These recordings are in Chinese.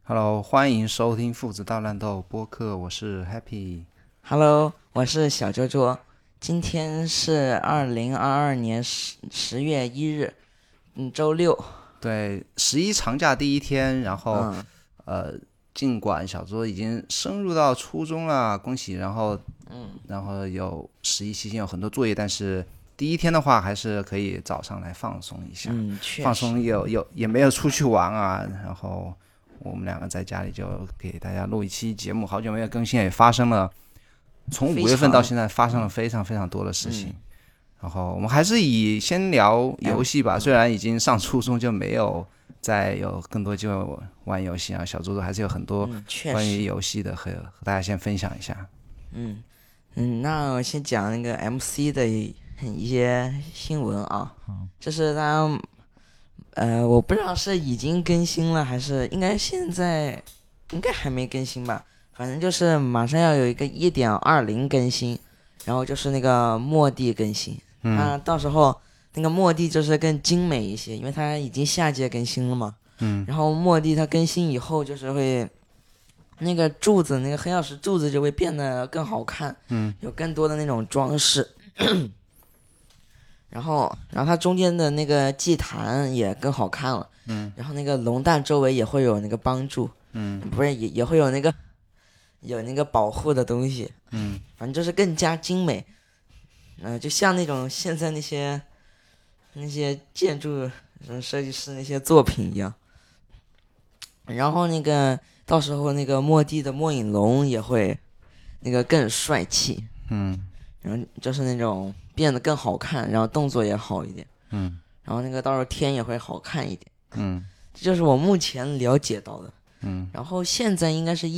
Hello，欢迎收听父子大乱斗播客，我是 Happy。 Hello，我是小周周。今天是2022年10月1日，周六。 对，十一长假第一天，然后嗯呃，尽管小周已经升入到初中了，恭喜。然后有十一期间有很多作业，但是第一天的话还是可以早上来放松一下， 确实。 放松也没有出去玩啊，然后我们两个在家里就给大家录一期节目，好久没有更新，也发生了从5月份到现在发生了非常非常多的事情。然后我们还是先聊游戏吧，虽然已经上初中就没有再有更多机会玩游戏啊，小猪猪还是有很多关于游戏的和大家先分享一下。 那我先讲那个 MC 的一些新闻啊。这是我不知道是已经更新了，还是现在应该还没更新吧。反正就是马上要有一个1.20更新，然后就是那个末地更新。它到时候那个末地就是更精美一些，因为它已经下届更新了嘛。然后末地它更新以后就是会那个柱子，那个黑曜石柱子就会变得更好看，有更多的那种装饰。然后它中间的那个祭坛也更好看了。然后那个龙蛋周围也会有那个帮助。不是也会有那个保护的东西。反正就是更加精美。就像那种现在那些建筑设计师那些作品一样。然后那个到时候那个末地的末影龙也会那个更帅气。然后就是那种变得更好看，然后动作也好一点。然后那个到时候天也会好看一点。这就是我目前了解到的。然后现在应该是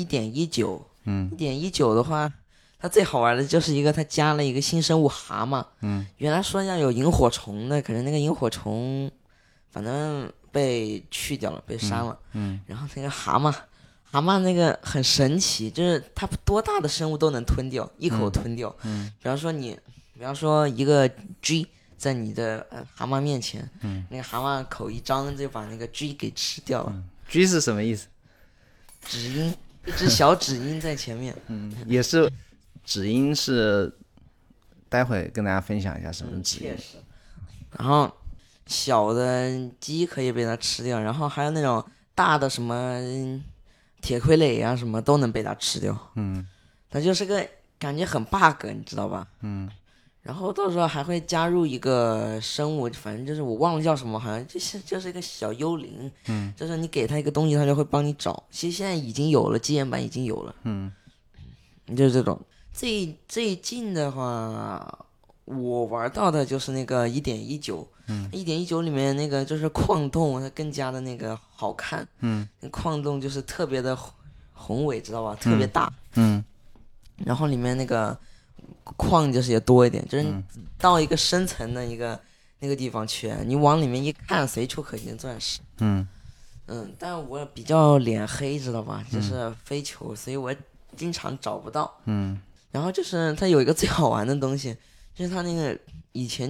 1.19。1.19的话，它最好玩的就是它加了一个新生物蛤蟆。原来说要有萤火虫的，可是那个萤火虫反正被去掉了，被删了。然后那个蛤蟆那个很神奇，就是它多大的生物都能吞掉，一口吞掉。比方说一个 G 在你的蛤蟆面前，那个蛤蟆口一张就把那个 G 给吃掉了。 G 是什么意思？ 指音，一只小指音在前面。 也是指音是，待会跟大家分享一下什么是指音。 确实。然后小的鸡可以被它吃掉，然后还有那种大的什么铁傀儡啊什么都能被它吃掉。它就是个感觉很 bug， 你知道吧？然后到时候还会加入一个生物，反正就是我忘了叫什么，好像就是一个小幽灵。就是你给它一个东西，它就会帮你找。其实现在已经有了，基岩版已经有了。就是这种。最近的话，我玩到的就是那个1.19。1.19里面那个就是矿洞，它更加的那个好看。那矿洞就是特别的宏伟，知道吧？特别大。然后里面那个矿就是也多一点，就是你到一个深层的那个地方去，你往里面一看，随处可见钻石。但我比较脸黑，知道吧？就是飞球，所以我经常找不到。然后就是它有一个最好玩的东西，就是它那个以前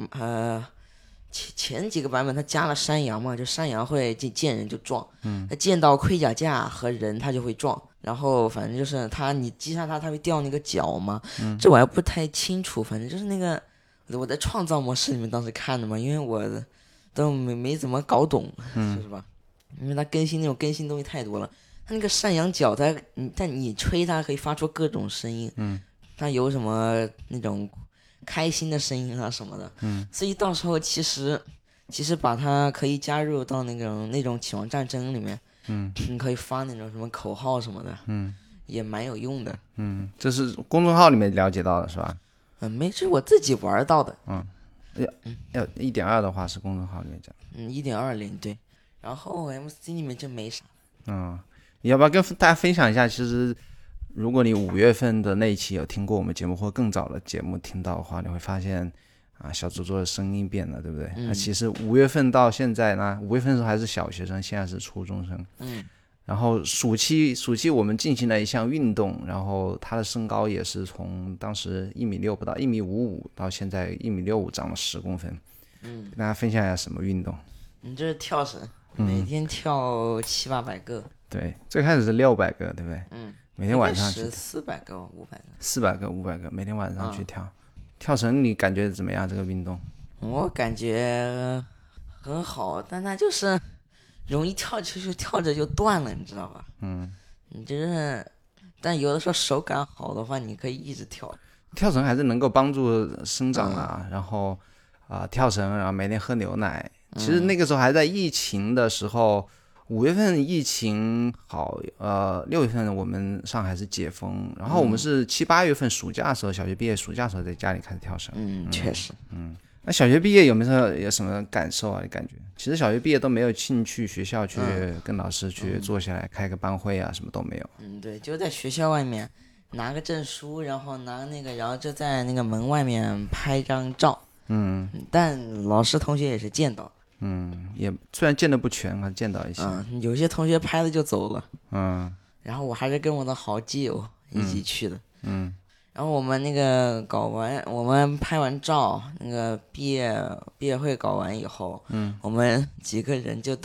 前几个版本它加了山羊嘛，就山羊会见人就撞。它见到盔甲架和人它就会撞。然后反正就是你击杀它会掉那个角嘛。这我还不太清楚，反正就是那个我在创造模式里面当时看的嘛，因为我都没怎么搞懂。是吧？因为它更新东西太多了。它那个山羊角但你吹它可以发出各种声音。它有什么那种开心的声音啊什么的。所以到时候其实把它可以加入到那种启王战争里面。你可以发那种什么口号什么的。也蛮有用的。 这是公众号里面了解到的是吧？ 没，这是我自己玩到的。 要1.2的话是公众号里面讲。 1.20对。然后 MC 里面就没啥。 你要不要跟大家分享一下？其实如果你5月份的那一期有听过我们节目，或更早的节目听到的话，你会发现小猪猪的声音变了，对不对？他其实5月份到现在呢，5月份的时候还是小学生，现在是初中生。然后暑期我们进行了一项运动，然后他的身高也是从当时1.6米不到1.55米到现在1.65米，长了10公分。跟大家分享一下什么运动？ 这是跳绳。每天跳700-800个。 对，最开始是600个，对不对？每天晚上去 400个、500个 ，400个、500个，每天晚上去跳。跳绳你感觉怎么样？这个运动？ 我感觉很好，但它就是容易跳着就断了，你知道吧？你就是，但有的时候手感好的话，你可以一直跳。 跳绳还是能够帮助生长啊，然后跳绳，然后每天喝牛奶。其实那个时候还在疫情的时候，5月份疫情好，6月份我们上海是解封，然后我们是7、8月份暑假的时候，小学毕业暑假的时候在家里开始跳绳。 确实。 那小学毕业有什么感受啊？你感觉？其实小学毕业都没有进去学校去跟老师去坐下来开个班会啊，什么都没有。 对，就在学校外面拿个证书，然后拿那个，然后就在那个门外面拍张照。但老师同学也是见到。 也虽然见得不全，还见到一些。 有些同学拍了就走了。然后我还是跟我的好基友一起去的。然后我们那个我们拍完照，那个毕业会搞完以后，我们几个人就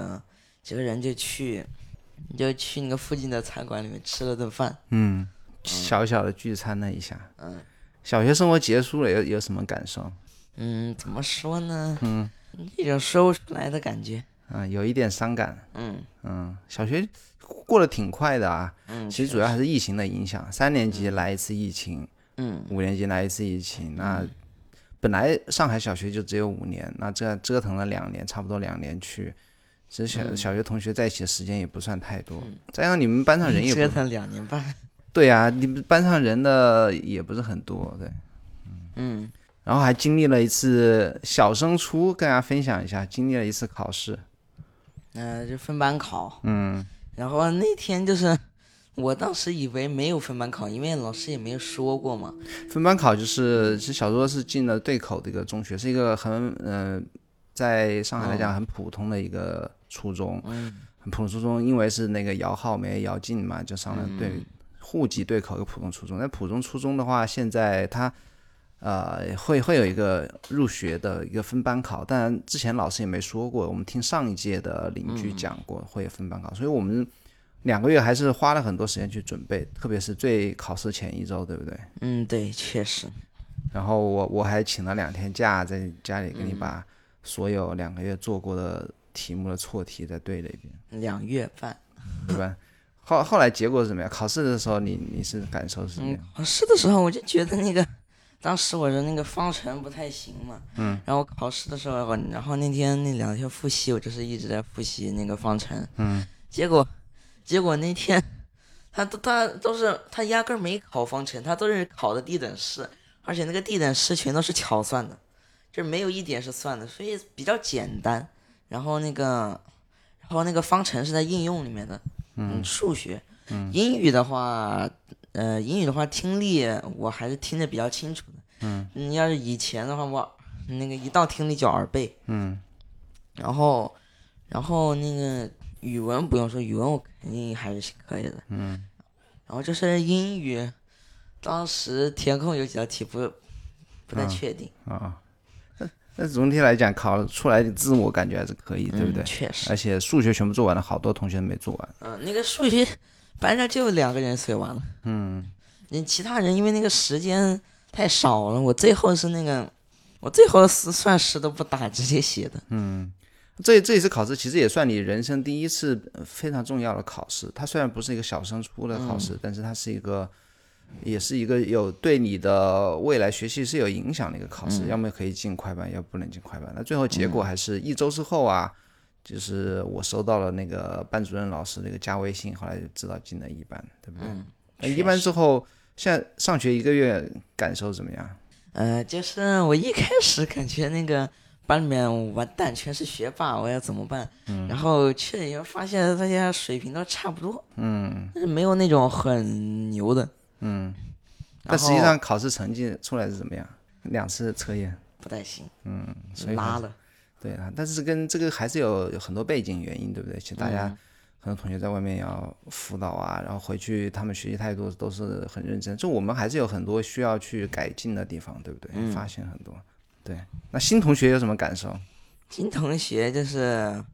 去那个附近的餐馆里面吃了顿饭。 小小的聚餐了一下。小学生活结束了，有什么感受？ 怎么说呢？一种说不出来的感觉。 有一点伤感。小学过得挺快的啊。其实主要还是疫情的影响，3年级来一次疫情，5年级来一次疫情。那本来上海小学就只有5年，那这折腾了2年，差不多2年去。其实小学同学在一起的时间也不算太多，再加上你们班上人也不折腾2年半。 对啊，你们班上人的也不是很多，对。然后还经历了一次小升初，跟大家分享一下，经历了一次考试。 就分班考。然后那天就是我当时以为没有分班考，因为老师也没有说过嘛。 分班考其实小时候是进了对口的一个中学，是一个在上海来讲很普通的一个初中。很普通初中，因为是那个摇号没摇进嘛，就上了户籍对口一个普通初中。那普通初中的话，现在它会有一个入学的一个分班考，但之前老师也没说过，我们听上一届的邻居讲过会有分班考，所以我们2个月还是花了很多时间去准备，特别是最考试前1周，对不对？ 对，确实。 然后我还请了2天假，在家里给你把所有2个月做过的题目的错题再对了一遍。 2月半， 对吧？后来结果是怎么样？考试的时候你是感受是怎么样？ 考试的时候我就觉得当时我的那个方程不太行嘛。然后考试的时候，然后那2天复习，我就是一直在复习那个方程。结果那天他压根儿没考方程，他都是考的地等式，而且那个地等式全都是巧算的，就是没有一点是算的，所以比较简单。然后那个方程是在应用里面的。数学。英语的话听力我还是听得比较清楚的。要是以前的话，我那个一道听力就耳背。然后那个语文不用说，语文我肯定还是可以的。然后就是英语，当时填空有几道题不太确定。 那总体来讲，考出来的字我感觉还是可以，对不对？ 确实。 而且数学全部做完了，好多同学没做完。 那个数学班上就2个人写完了。其他人因为那个时间太少了，我最后算式都不打，直接写的。 这一次考试其实也算你人生第一次非常重要的考试。它虽然不是一个小升初的考试，但是它也是一个有对你的未来学习是有影响的一个考试。要么可以进快班，要不能进快班。那最后结果还是1周之后啊，就是我收到了那个班主任老师的一个加微信，后来就知道进了1班，对不对？1班之后，现在上学1个月感受怎么样？ 就是我一开始感觉那个班里面完蛋，全是学霸，我要怎么办？然后去了以后发现大家水平都差不多。但是没有那种很牛的。 但实际上考试成绩出来是怎么样？2次测验不太行。 所以拉了。 对啊，但是跟这个还是有很多背景原因，对不对？其实大家很多同学在外面要辅导啊，然后回去他们学习态度都是很认真，就我们还是有很多需要去改进的地方，对不对？发现很多。对，那新同学有什么感受？ 新同学就是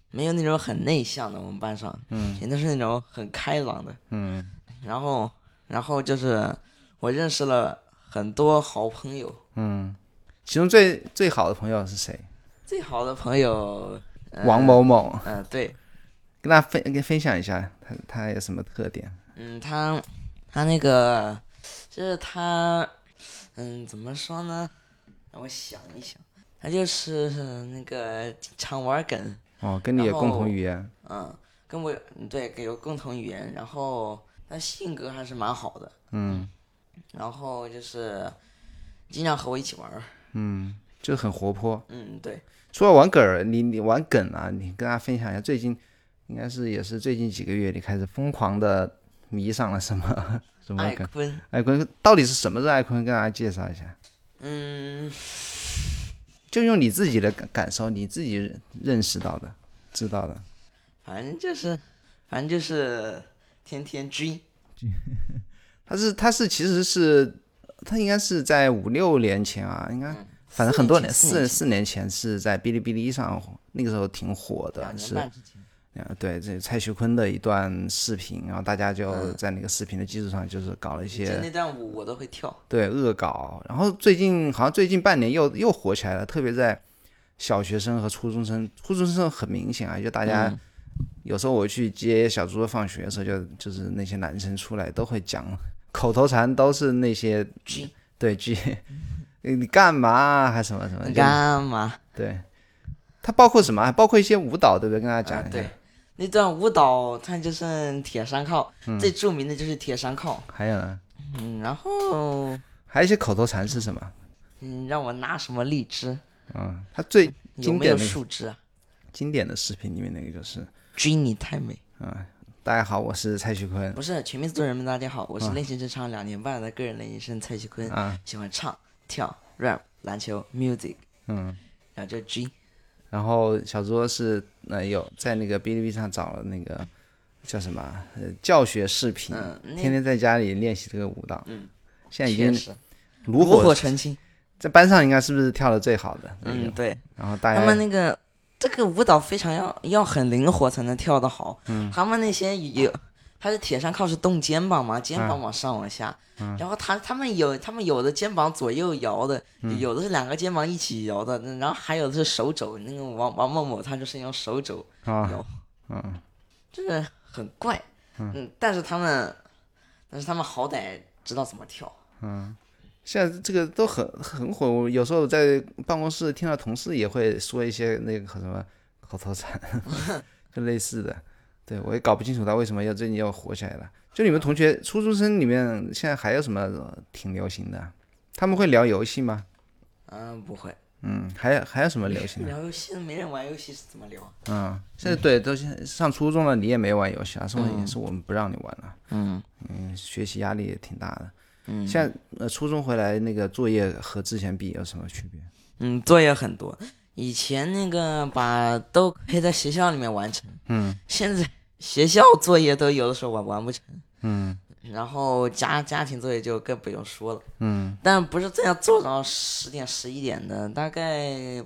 没有那种很内向的，我们班上，全都是那种很开朗的，然后就是我认识了很多好朋友， 其中最好的朋友是谁？ 最好的朋友， 王某某。 对， 跟大家分享一下他有什么特点？ 他那个就是他，怎么说呢？让我想一想，他就是那个经常玩梗。 跟你有共同语言。 跟我对有共同语言，然后他性格还是蛮好的。然后就是经常和我一起玩。 就很活泼。 对。 说到玩梗儿，你玩梗啊，你跟大家分享一下，最近应该也是最近几个月，你开始疯狂的迷上了什么艾梗？ 坤。 艾坤到底是什么是艾坤？跟大家介绍一下。就用你自己的感受，你自己认识到的、知道的。 反正就是天天追。 其实是他应该是在5、6年前啊，应该反正很多年4年前是在哔哩哔哩上，那个时候挺火的，是对，这蔡徐坤的一段视频，然后大家就在那个视频的基础上，就是搞了一些那段舞我都会跳， 对，恶搞。然后好像最近半年又火起来了，特别在小学生和初中生很明显啊，就大家有时候我去接小猪放学的时候，就是那些男生出来都会讲口头禅，都是那些 G 对 G， 你干嘛还什么什么？ 你干嘛？ 对，它包括什么？还包括一些舞蹈，对不对？跟大家讲一下。 对，那段舞蹈它就是铁山靠，最著名的就是铁山靠。 还有呢？ 然后还有一些口头禅是什么？ 让我拿什么荔枝？ 它最经典的有没有树枝啊？ 经典的视频里面那个就是追你太美。 大家好，我是蔡徐坤。 不是，全民做人们，大家好，我是练习职场2年半的个人练习生蔡徐坤。喜欢唱、跳、rap、篮球、music。然后就 G。 然后小卓是有在那个哔哩哔哩上找了那个叫什么教学视频，天天在家里练习这个舞蹈。现在已经炉火纯青， 在班上应该是不是跳的最好的？ 对。 然后大家他们这个舞蹈非常要很灵活才能跳得好。他们那些他是铁山靠是动肩膀嘛，肩膀往上往下。然后他们有的肩膀左右摇的，有的是2个肩膀一起摇的，然后还有的是手肘。那个王某某他就是用手肘摇。就是很怪。但是他们好歹知道怎么跳。 现在这个都很火，我有时候在办公室听到同事也会说一些那个什么口头禅，就类似的。对，我也搞不清楚他为什么最近要火起来了。就你们同学初中生里面，现在还有什么挺流行的？他们会聊游戏吗？ 不会。 还有什么流行的？ 聊游戏没人玩游戏是怎么聊？ 现在对，都上初中了，你也没玩游戏啊，也是我们不让你玩了。学习压力也挺大的。现在初中回来那个作业和之前比有什么区别？ 作业很多，以前那个都可以在学校里面完成。现在学校作业都有的时候完不成。然后家庭作业就更不用说了。但不是这样做到10点11点的，大概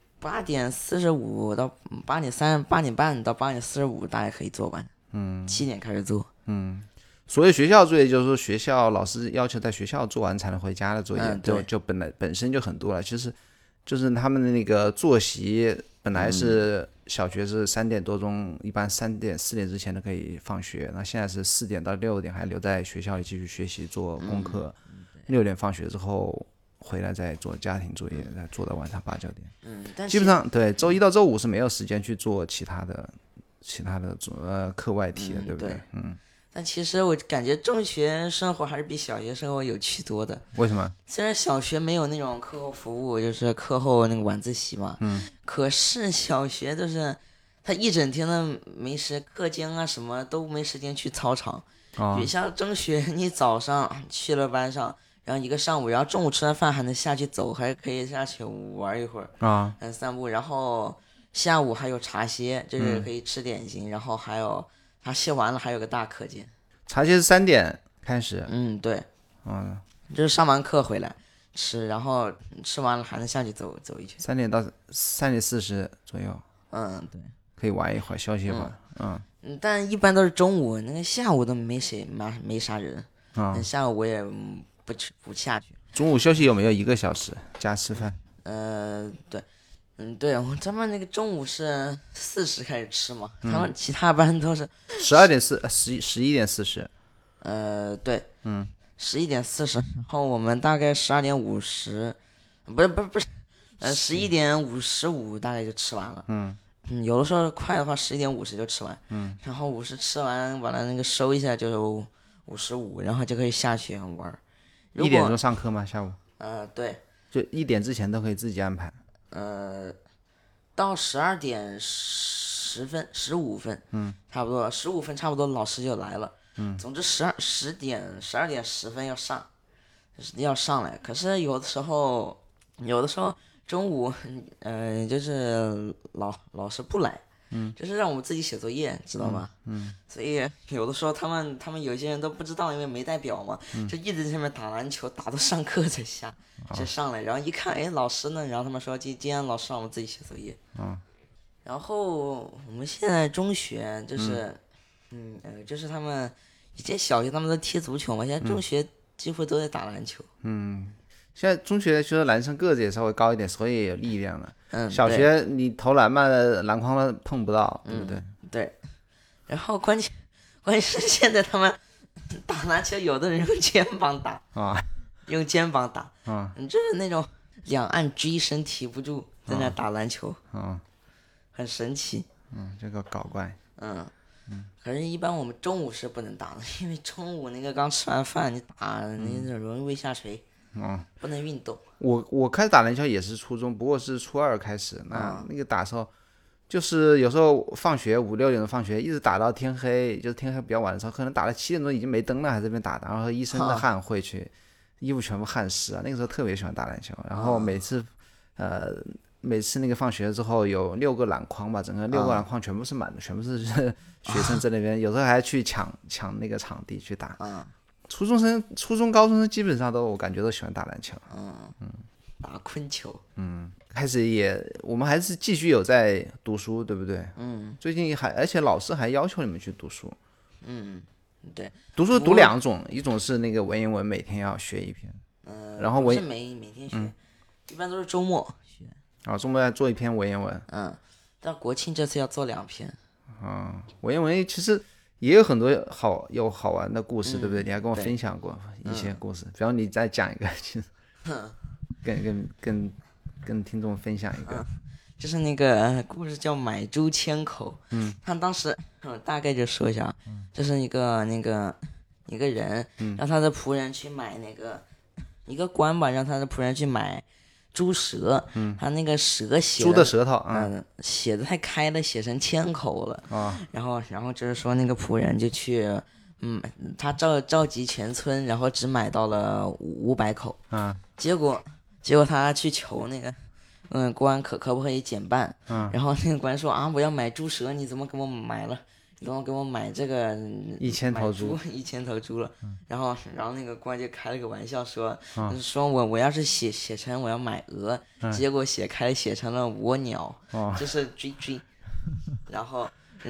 8点45到8点半到8点45大概可以做完。7点开始做。 所以学校作业就是说学校老师要求在学校做完才能回家的作业，就本身就很多了。其实就是他们的那个作息本来是小学是3点多钟，一般3点4点之前都可以放学，那现在是4点到6点还留在学校里继续学习做功课，6点放学之后回来再做家庭作业，再做到晚上8、9点。基本上对周1到周5是没有时间去做其他的课外题的，对不对？ 但其实我感觉中学生活还是比小学生活有趣多的。 为什么？ 虽然小学没有那种课后服务，就是课后那个晚自习嘛，可是小学就是他一整天的没时，课间啊什么都没时间去操场。像中学你早上去了班上，然后一个上午，然后中午吃完饭还能下去走，还可以下去玩一会儿散步，然后下午还有茶歇，就是可以吃点心，然后还有他歇完了还有个大课间。 茶歇是3点开始。 对。就是上完课回来吃，然后吃完了还能下去走一圈。 3点到3点40左右。 对。 可以玩一会儿，休息一会儿。 但一般都是中午，那个下午都没啥人。下午我也不下去。 中午休息有没有1个小时加吃饭？ 对。对，咱们那个中午是4时开始吃嘛，他们其他班都是 11点40。 对，11点40，然后我们大概12点50，不是11点55大概就吃完了。有的时候快的话11点50就吃完。然后50吃完把它那个收一下就55，然后就可以下去玩。 1点钟上课吗？下午？ 对， 就1点之前都可以自己安排。 到12点10分、15分，差不多15分，差不多老师就来了。总之12点10分要上来。可是有的时候中午，就是老师不来，就是让我们自己写作业，知道吗？所以有的时候他们有些人都不知道，因为没带表嘛，就一直在那边打篮球，打到上课才上来，然后一看，哎，老师呢？然后他们说今天老师让我们自己写作业。然后我们现在中学就是，就是他们以前小学他们都踢足球嘛，现在中学几乎都在打篮球。 现在中学就是男生个子也稍微高一点，所以也有力量了。小对， 学你投篮嘛，篮筐都碰不到，对不对？ 对。然后关键是现在他们打篮球，有的人用肩膀打。用肩膀打。就是那种两岸狙身体不住，在那打篮球。很神奇。 这个搞怪。 可是，一般我们中午是不能打的，因为中午那个刚吃完饭，你打那容易胃下垂。不能运动。 我开始打篮球也是初中，不过是初2开始。那个打时候，就是有时候放学5、6点钟放学，一直打到天黑，就是天黑比较晚的时候，可能打到7点钟已经没灯了，还在这边打，然后一身的汗会去，衣服全部汗湿啊。那个时候特别喜欢打篮球，然后每次那个放学之后有6个篮筐吧，整个6个篮筐全部是满的，全部是学生在那边，有时候还去抢那个场地去打。初中、高中生基本上我感觉都喜欢打篮球。 打昆球。 开始我们还是继续有在读书，对不对？最近而且老师还要求你们去读书。 对。 读书读2种，一种是那个文言文，每天要学1篇。然后不是每天学，一般都是周末学。 周末要做1篇文言文。 但国庆这次要做2篇。 文言文其实也有很多好玩的故事，对不对？你还跟我分享过一些故事，比方你再讲一个，其实跟听众分享一个。 就是那个故事叫买猪千口。他当时大概就说一下，就是一个人让他的仆人去买一个官吧，让他的仆人去买猪舌。他那个舌写猪的舌头， 写的太开了，写成千口了。然后就是说那个仆人就去，他召集全村，然后只买到了500口。结果他去求那个官可不可以减半。然后那个官说我要买猪舌，你怎么给我买了？你怎么给我买这个 1000头猪 ？1000头猪了。然后那个官就开了个玩笑说，我要是写成我要买鹅，结果写成了蜗鸟，就是追。然后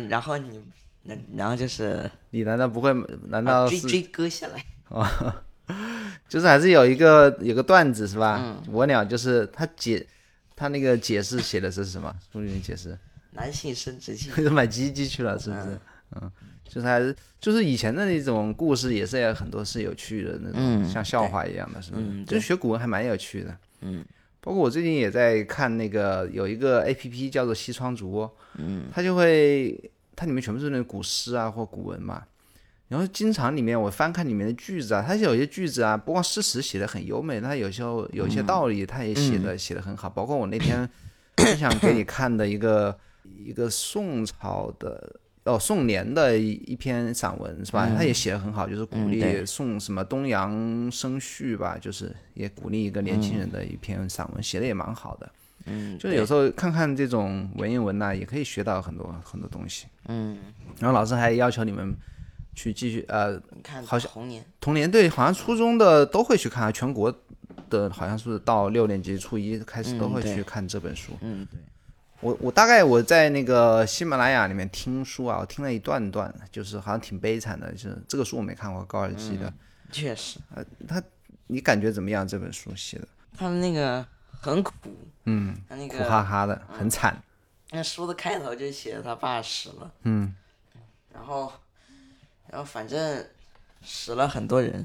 就是你难道不会？难道是追割下来？ 就是还是有一个段子是吧？蜗鸟就是他那个解释写的是什么？书里面解释男性生殖器。 买鸡鸡去了是不是？就是以前的那种故事也是有很多是有趣的那种，像笑话一样的，是不是？就是学古文还蛮有趣的。包括我最近也在看那个有一个 APP 叫做西窗竹。它里面全部是那个古诗啊或古文嘛。然后经常里面我翻看里面的句子啊，它有些句子啊，不光诗词写的很优美，它有一些道理，它也写的很好。包括我那天分享给你看的一个宋朝的宋年的一篇散文是吧？它也写的很好，就是鼓励宋什么东阳生绪吧，就是也鼓励一个年轻人的一篇散文，写的也蛮好的。就是有时候看看这种文言文也可以学到很多很多东西。然后老师还要求你们去继续看好像童年对，好像初中的都会去看，全国的好像是到6年级初1开始都会去看这本书。 对。 我大概我在那个喜马拉雅里面听书啊，我听了一段，就是好像挺悲惨的，就是这个书我没看过，高尔基的。 确实。 你感觉怎么样？这本书写的？ 他的那个很苦，他那苦个哈哈的，很惨。 那书的开头就写他爸死了，然后反正死了很多人，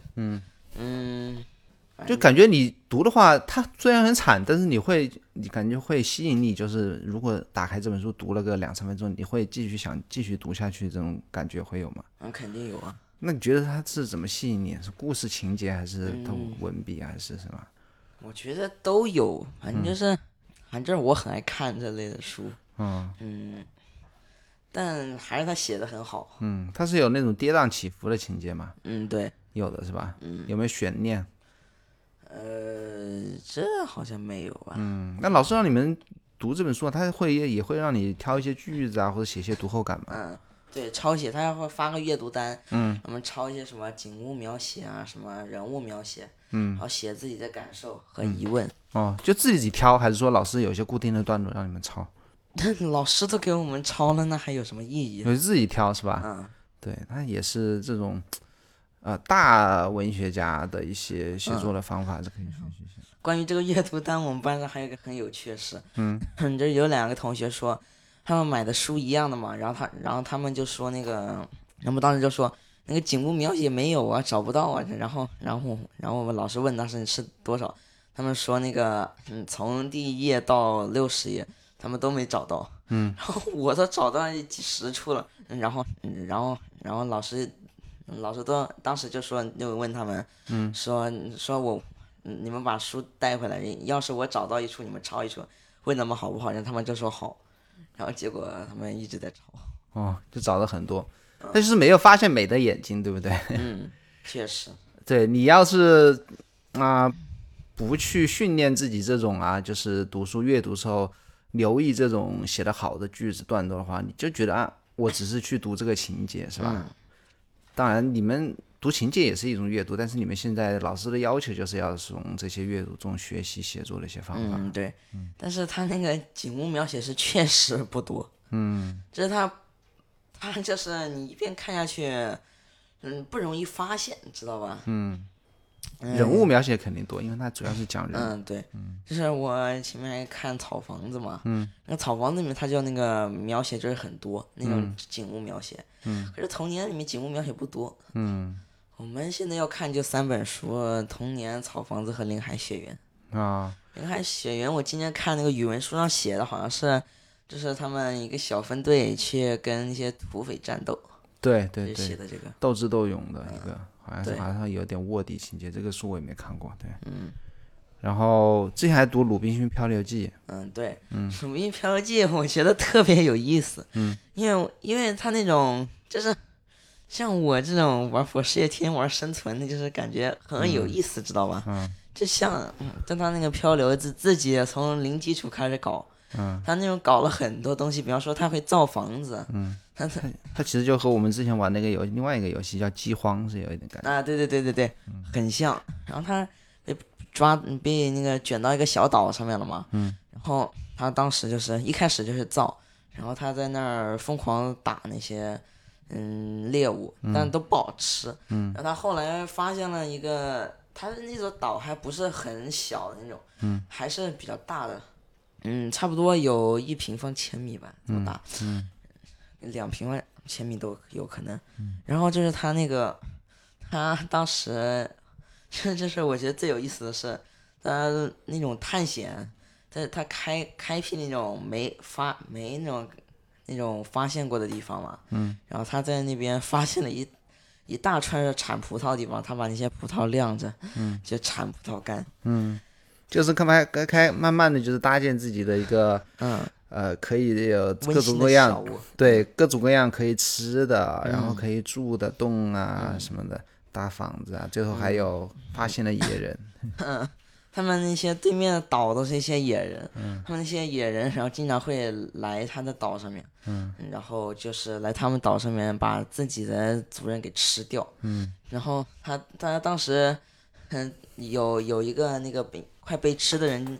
就感觉你读的话，它虽然很惨，但是你感觉会吸引你，就是如果打开这本书读了个2-3分钟，你会想继续读下去，这种感觉会有吗？ 肯定有啊。 那你觉得它是怎么吸引你？是故事情节，还是它文笔，还是什么？ 我觉得都有，反正我很爱看这类的书，但还是他写的很好。 它是有那种跌宕起伏的情节吗？ 对， 有的是吧？有没有悬念？ 这好像没有吧？ 那老师让你们读这本书，他也会让你挑一些句子啊，或者写一些读后感吗？ 对，抄写，他会发个阅读单，我们抄一些什么景物描写啊，什么人物描写，然后写自己的感受和疑问。 就自己挑，还是说老师有一些固定的段落让你们抄？ 老师都给我们抄了，那还有什么意义？ 有自己挑是吧？对，他也是这种大文学家的一些写作的方法，是可以学习一下。 关于这个阅读单，我们班上还有一个很有趣的事，就有2个同学说，他们买的书一样的嘛，然后他们就说那个，我们当时就说那个景物描写没有啊，找不到啊，然后我们老师问当时是多少，他们说那个从第1页到60页，他们都没找到，然后我都找到几10处了，然后老师当时就问他们，说你们把书带回来，要是我找到一处，你们抄一处，问他们好不好，然后他们就说好，然后结果他们一直在抄。 就找了很多，但是没有发现美的眼睛，对不对？ 确实。 对，你要是不去训练自己这种就是读书阅读时候留意这种写得好的句子段落的话，你就觉得我只是去读这个情节，是吧？当然，你们读情节也是一种阅读，但是你们现在老师的要求就是要从这些阅读中学习写作的一些方法。 对。但是他那个景物描写是确实不多。就是他就是你一遍看下去，不容易发现，知道吧？ 人物描写肯定多，因为它主要是讲人。 对。就是我前面还看草房子嘛，那个草房子里面它就那个描写就是很多那种景物描写，可是童年里面景物描写不多。我们现在要看就3本书，童年、草房子和林海雪原。林海雪原，我今天看那个语文书上写的，好像是就是他们一个小分队去跟一些土匪战斗。 对， 写的这个斗智斗勇的一个，好像有点卧底情节。这个书我也没看过，对。然后之前还读《鲁滨逊漂流记》。 对。鲁滨逊漂流记我觉得特别有意思。因为他那种就是像我这种玩佛事业天玩生存的，就是感觉很有意思，知道吧？就像他那个漂流自己从零基础开始搞。他那种搞了很多东西，比方说他会造房子。 他其实就和我们之前玩那个另外一个游戏叫《饥荒》是有一点感觉。 对，很像。然后他被那个卷到一个小岛上面了嘛。然后他当时就是一开始就是造，然后他在那儿疯狂打那些猎物，但都不好吃。然后他后来发现了一个，他的那座岛还不是很小的那种，还是比较大的。差不多有1平方千米吧，这么大，2平方千米都有可能。然后就是他那个，他当时，这是我觉得最有意思的是，他那种探险，他开辟那种没那种发现过的地方嘛。然后他在那边发现了一大串产葡萄的地方，他把那些葡萄晾着，就产葡萄干。 就是慢慢的就是搭建自己的一个可以有各种各样，对，各种各样可以吃的，然后可以住的洞什么的，大房子最后还有发现了野人。 他们那些对面的岛都是一些野人，他们那些野人然后经常会来他的岛上面，然后就是来他们岛上面把自己的族人给吃掉。然后他当时有一个那个快被吃的人，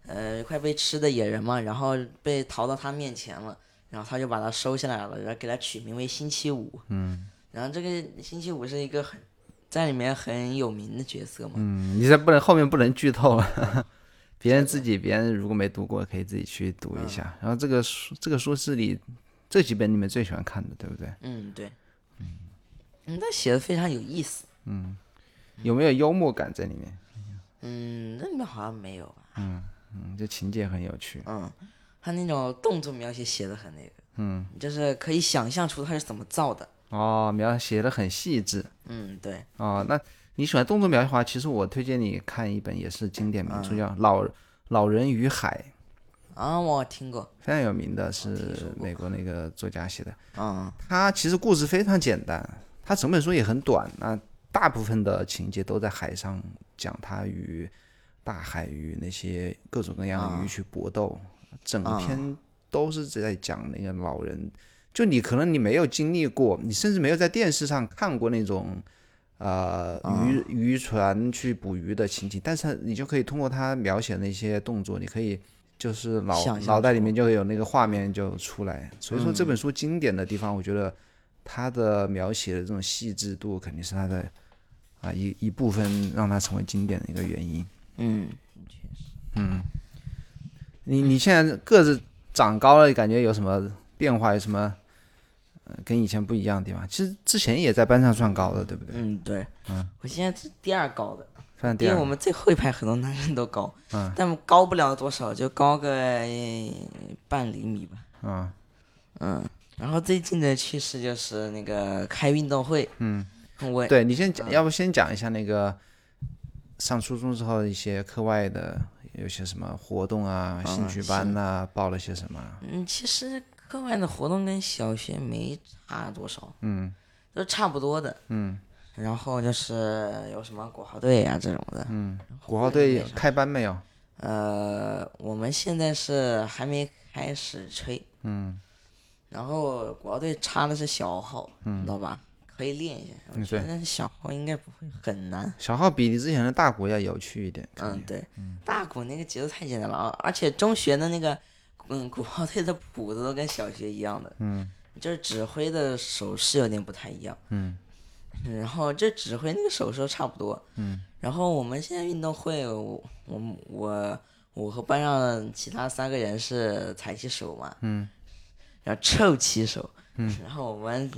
快被吃的野人嘛，然后被逃到他面前了，然后他就把他收下来了，然后给他取名为星期五。然后这个星期五是一个在里面很有名的角色嘛。 你这后面不能剧透了。别人如果没读过，可以自己去读一下。然后这个书是你这几本里面最喜欢看的，对不对？ 对。他写的非常有意思。 有没有幽默感在里面？ 那里面好像没有吧。 这情节很有趣。 他那种动作描写的很那个。就是可以想象出他是怎么造的。 描写的很细致。 对。 那你喜欢动作描写的话，其实我推荐你看一本也是经典名著，叫老人与海。 我听过， 非常有名的，是美国那个作家写的。他其实故事非常简单，他整本书也很短，那大部分的情节都在海上，讲他与大海与那些各种各样的鱼去搏斗，整篇都是在讲那个老人。就你可能你没有经历过，你甚至没有在电视上看过那种渔船去捕鱼的情景，但是你就可以通过他描写那些动作，你可以就是脑袋里面就有那个画面就出来。所以说这本书经典的地方，我觉得他的描写的这种细致度肯定是他的一部分让它成为经典的一个原因。 确实。 你现在个子长高了，感觉有什么变化？有什么跟以前不一样的地方？其实之前也在班上算高的，对不对？ 对。我现在是第二高的。 因为我们最后一排很多男生都高。但高不了多少，就高个半厘米吧。然后最近的趋势就是那个开运动会。 对，你要不先讲一下那个上初中之后一些课外的有些什么活动啊，兴趣班啊，报了些什么？ 其实课外的活动跟小学没差多少。都差不多的。然后就是有什么国号队啊这种的。 国号队开班没有？ 我们现在是还没开始吹。然后国号队插的是小号，知道吧？可以练一下。我觉得小号应该不会很难。 小号比你之前的大鼓要有趣一点。 对。大鼓那个节奏太简单了而且中学的那个鼓号队的谱子都跟小学一样的。就是指挥的手势有点不太一样。然后这指挥那个手势差不多。然后我们现在运动会，我和班上其他3个人是采旗手嘛。然后臭旗手。然后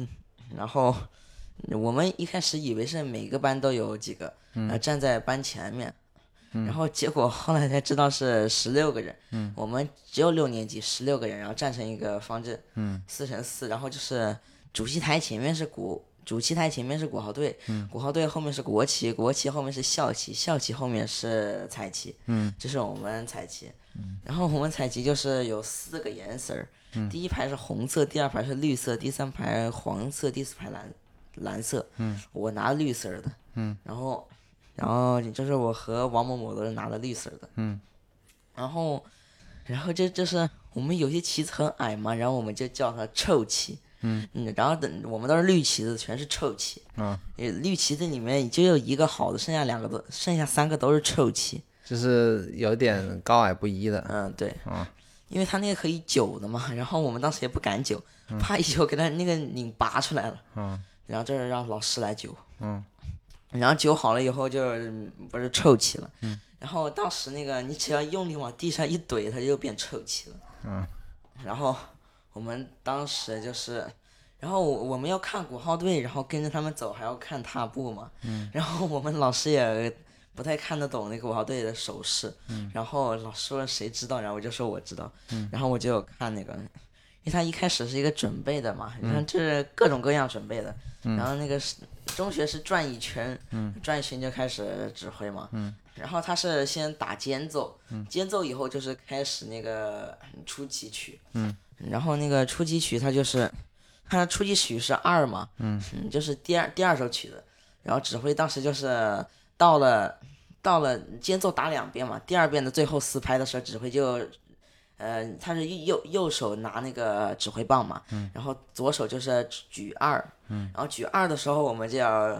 我们一开始以为是每个班都有几个，站在班前面。然后结果后来才知道是16个人。我们只有6年级16个人，然后站成一个方阵，4×4，然后就是主席台前面是鼓号队，鼓号队后面是国旗，国旗后面是校旗，校旗后面是彩旗。这是我们彩旗。然后我们彩旗就是有4个颜色，第一排是红色，第二排是绿色，第三排黄色，第四排蓝色。我拿绿色的。然后就是我和王某某都是拿的绿色的。然后这就是我们有些旗子很矮嘛，然后我们就叫它臭旗。然后我们都是绿旗子，全是臭旗。绿旗子里面就有一个好的，剩下3个都是臭旗， 就是有点高矮不一的。 对。因为他那个可以揪的嘛，然后我们当时也不敢揪，怕一揪给他那个拧拔出来了。然后这是让老师来揪。然后揪好了以后就不是臭旗了。然后当时那个你只要用力往地上一怼，它就变臭旗了。然后我们当时就是，然后我们要看鼓号队，然后跟着他们走，还要看踏步嘛。然后我们老师也不太看得懂那个鼓号队的手势。然后老师说谁知道，然后我就说我知道。然后我就有看那个，因为他一开始是一个准备的嘛，你看这是各种各样准备的。然后那个中学是转一圈，转一圈就开始指挥嘛。然后他是先打间奏，间奏以后就是开始那个初级曲。然后那个初级曲它初级曲是2嘛。就是第二首曲子。然后指挥当时就是到了间奏打2遍嘛，第2遍的最后4拍的时候，指挥就他是右手拿那个指挥棒嘛。然后左手就是举2。然后举2的时候，我们就要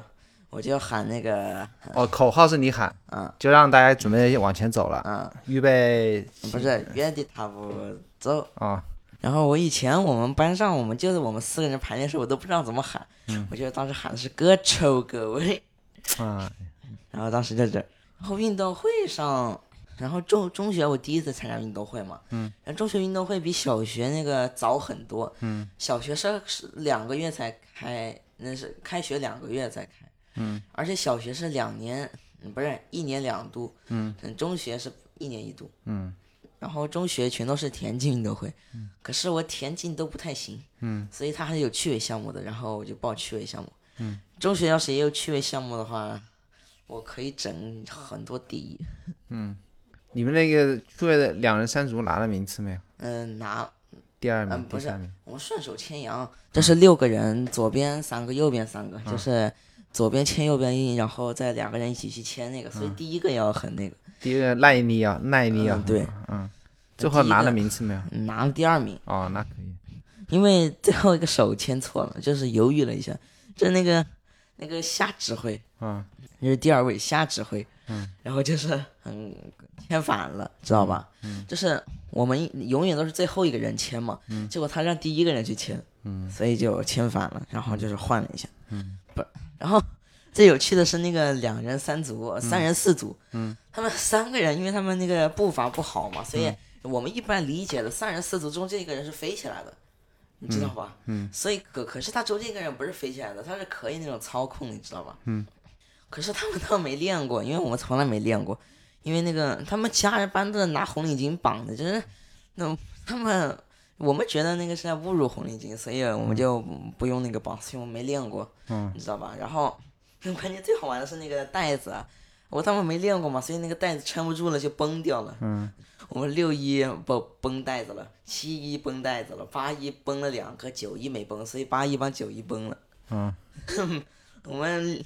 我就喊那个， 口号是你喊，就让大家准备往前走了，预备， 不是原地踏步走啊。 然后我们班上我们4个人排练时，我都不知道怎么喊，我觉得当时喊的是各抽各位，然后当时在这，然后运动会上，然后中学我第一次参加运动会嘛，然后中学运动会比小学那个早很多，小学是2个月才开，那是开学2个月才开，而且小学是2年，不是1年2度，中学是1年1度，然后中学全都是田径运动会，可是我田径都不太行，所以它还是有趣味项目的，然后我就报趣味项目，中学要是也有趣味项目的话，我可以整很多第一。 你们那个趣味的2人3组拿了名次没有？ 拿第2名， 不是第3名。 我们顺手牵羊，这是6个人，左边3个，右边3个，就是左边牵右边印，然后再2个人一起去牵那个，所以第一个要很那个。 第一个耐力啊， 对， 最后拿了名次没有？ 拿了第2名。 哦，那可以。 因为最后一个手牵错了，就是犹豫了一下，就那个瞎指挥，就是第2位瞎指挥，然后就是牵反了，知道吧？就是我们永远都是最后一个人牵嘛，结果他让第一个人去牵，所以就牵反了，然后就是换了一下，不，然后最有趣的是那个2人3组、3人4组，他们3个人，因为他们那个步伐不好嘛，所以我们一般理解的3人4组中这个人是飞起来的。你知道吧？所以可是他中间一个人不是飞起来的，他是可以那种操控，你知道吧？可是他们都没练过，因为我们从来没练过，因为那个他们其他人班都是拿红领巾绑的，就是那我们觉得那个是在侮辱红领巾，所以我们就不用那个绑，所以我们没练过，你知道吧？然后关键最好玩的是那个带子啊，他们没练过嘛，所以那个带子撑不住了就崩掉了。我们6-1崩带子了，7-1崩带子了，8-1崩了2个，9-1没崩，所以8-1帮9-1崩了。我们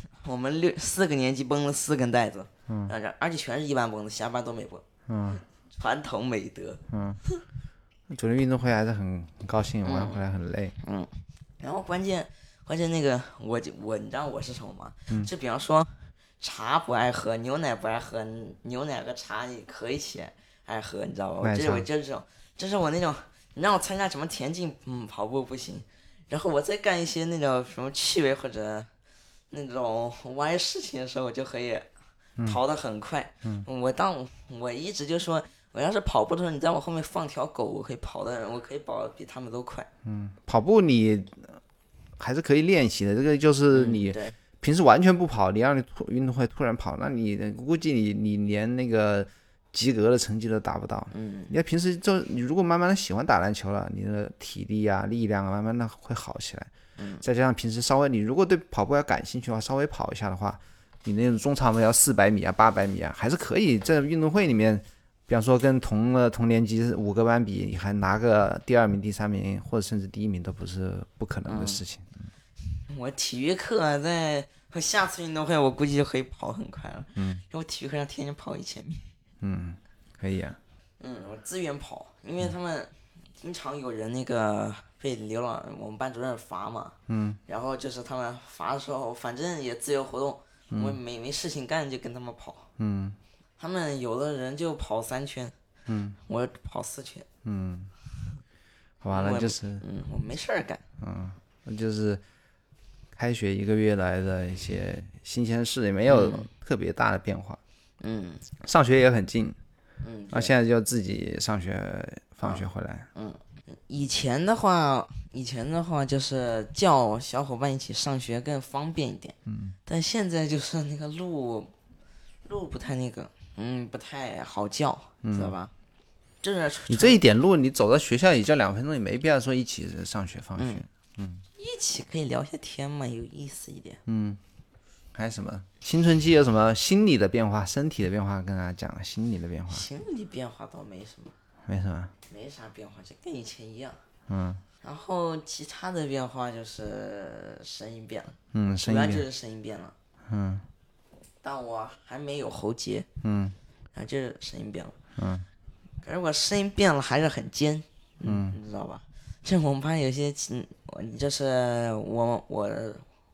4个年级崩了4根带子，而且全是一班崩的，下班都没崩。传统美德。 昨天运动会还是很高兴，玩回来很累。 然后关键那个我你知道我是什么吗？就比方说茶不爱喝，牛奶不爱喝，牛奶和茶你可以一起爱喝，你知道吧？我就是这种，这是我那种，你让我参加什么田径，跑步不行，然后我再干一些那种什么趣味或者那种歪事情的时候，我就可以跑得很快。我一直就说，我要是跑步的时候，你在我后面放条狗，我可以跑比他们都快。 跑步你还是可以练习的，这个就是你平时完全不跑，你让你运动会突然跑，那你估计你连那个及格的成绩都达不到。你要平时你如果慢慢的喜欢打篮球了，你的体力啊、力量啊，慢慢的会好起来。再加上平时稍微你如果对跑步要感兴趣的话，稍微跑一下的话，你那种中长跑要400米啊、800米啊，还是可以在运动会里面，比方说跟同年级5个班比，你还拿个第2名、第3名，或者甚至第1名都不是不可能的事情。 我体育课下次运动会我估计就可以跑很快了。因为我体育课上天天跑1000米。 可以啊。 我自愿跑，因为他们经常有人那个被我们班主任罚嘛。然后就是他们罚的时候，反正也自由活动，我没事情干就跟他们跑。他们有的人就跑3圈，我跑4圈。 完了就是我没事儿干。 就是开学1个月来的一些新鲜事，也没有特别大的变化。上学也很近。现在就自己上学放学回来。 以前的话就是叫小伙伴一起上学更方便一点。但现在就是那个路不太那个，不太好叫，知道吧？ 你这一点路，你走到学校也就2分钟，你没必要说一起上学放学。 一起可以聊些天嘛，有意思一点。 还有什么青春期有什么心理的变化、身体的变化？跟大家讲了心理的变化。 心理变化倒没什么，没啥变化，就跟以前一样。然后其他的变化就是声音变了。主要就是声音变了。但我还没有喉结。就是声音变了。可是我声音变了还是很尖。你知道吧？就我们班有些就是我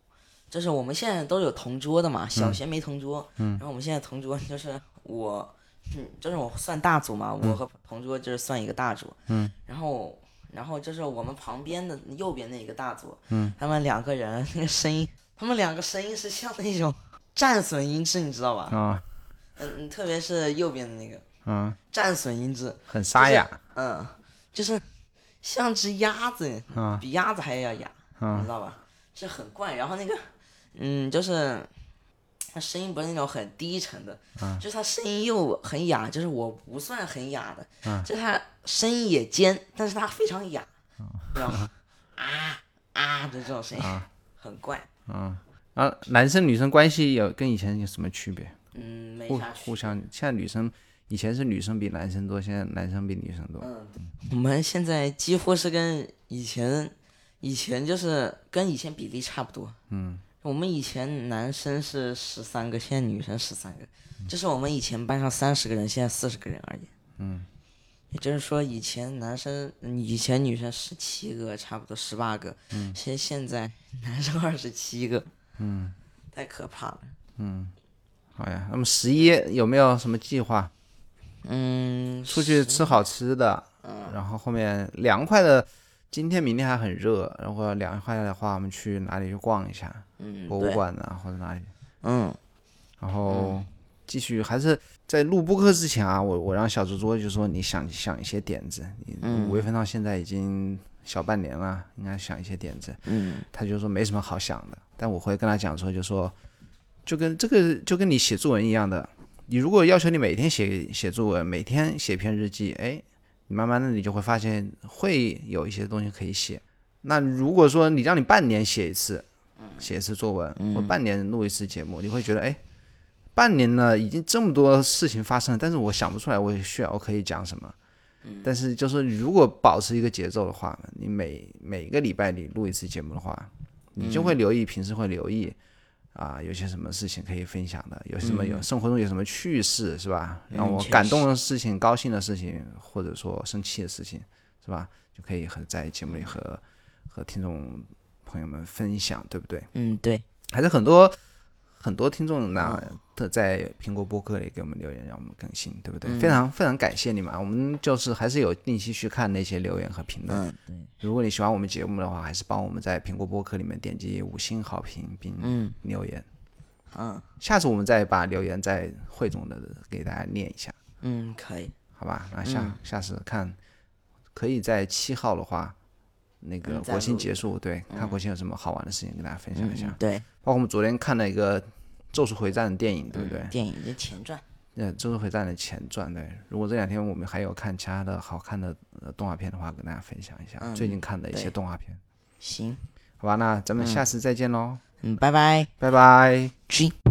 就是我们现在都有同桌的嘛，小学没同桌，然后我们现在同桌就是我，就是我算大组嘛，我和同桌就是算一个大组，然后就是我们旁边的右边那一个大组，他们两个人那个声音，他们两个声音是像那种战损音质，你知道吧？ 啊， 特别是右边的那个，战损音质， 很沙哑， 就是像只鸭子，比鸭子还要哑，你知道吧？是很怪，然后那个，就是他声音不是那种很低沉的，就是他声音又很哑，就是我不算很哑的，就是他声音也尖，但是他非常哑，然后就这种声音，很怪。 男生女生关系跟以前有什么区别？ 没啥区别。 互相，现在女生以前是女生比男生多，现在男生比女生多。 我们现在几乎是跟以前就是跟以前比例差不多。我们以前男生是13个，现在女生13个，就是我们以前班上30个人，现在40个人而已。也就是说以前女生17个，差不多18个，现在男生27个，太可怕了。 好呀，那么11有没有什么计划？出去吃好吃的，然后后面凉快的，今天明天还很热，然后凉快的话，我们去哪里去逛一下？博物馆啊，或者哪里？然后继续还是在录播客之前啊，我让小猪猪就说你想一些点子，你5月份到现在已经小半年了，应该想一些点子。他就说没什么好想的，但我会跟他讲说，就说就跟你写作文一样的。你如果要求你每天写作文，每天写篇日记，你慢慢的你就会发现会有一些东西可以写。那如果说你让你半年写一次作文，或半年录一次节目，你会觉得半年呢已经这么多事情发生了，但是我想不出来我可以讲什么。但是就是如果保持一个节奏的话，你每个礼拜你录一次节目的话，你就会平时会留意。有些什么事情可以分享的，有生活中有什么趣事是吧？让我感动的事情、高兴的事情，或者说生气的事情，是吧？就可以在节目里和听众朋友们分享，对不对？ 对。 还是很多听众在苹果播客里给我们留言，让我们更新，对不对？非常非常感谢你们，我们就是还是有定期去看那些留言和评论。 对。 如果你喜欢我们节目的话，还是帮我们在苹果播客里面点击5星好评并留言。下次我们再把留言再汇总的给大家念一下。 可以。 好吧，那下次看，可以在7号的话，那个国庆结束，对，看国庆有什么好玩的事情跟大家分享一下。 对。 包括我们昨天看了一个《咒术回战》的电影，对不对？ 电影的前传。 咒术回战的前传，对。如果这2天我们还有看其他的好看的动画片的话，跟大家分享一下最近看的一些动画片。 行， 好吧，那咱们下次再见喽。 拜拜。 拜拜。